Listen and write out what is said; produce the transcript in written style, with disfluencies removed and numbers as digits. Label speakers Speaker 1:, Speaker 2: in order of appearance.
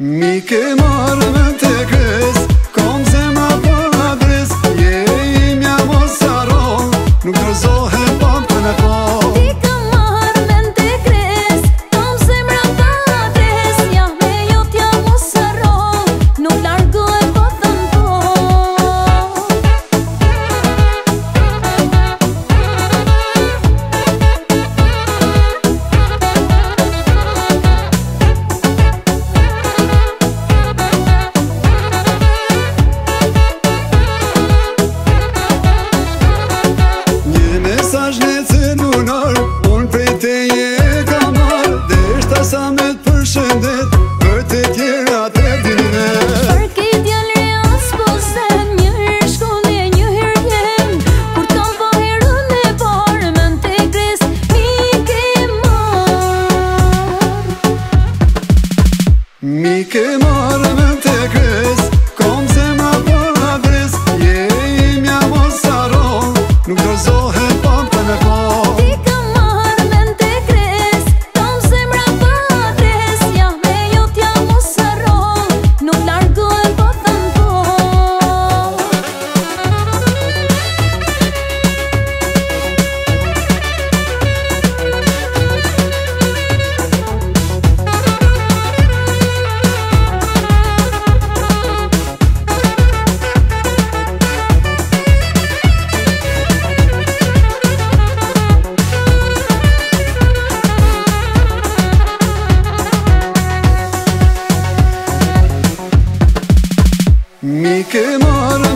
Speaker 1: Mi ke marrë me të kres, kom zemra pa adres. Je imja mos haron, nuk gërzohet pa për në po.
Speaker 2: Ti ka marrë me të kres, kom zemra pa adres. Ja me jotja mos haron, nuk largohet pa thën po.
Speaker 1: Mesazh në celular, unë prej teje e ka marrë. Deshta sa me t'përshëndet, për të tjera të dine.
Speaker 2: Për këtë djallë as po sen, njëherë shkon e njëherë jem. Kur t'kam pa herën e parë, me të kres mi ke marrë.
Speaker 1: Mi ke marrë me të kres, kom zemra pa adres. Je imja mos haron, nuk gërzohet pa për në po.
Speaker 2: Ti ka marrë me të kres, kom zemra pa adres. Ja me jotja mos haron, nuk largohet pa thën po.
Speaker 1: Mi ke marrë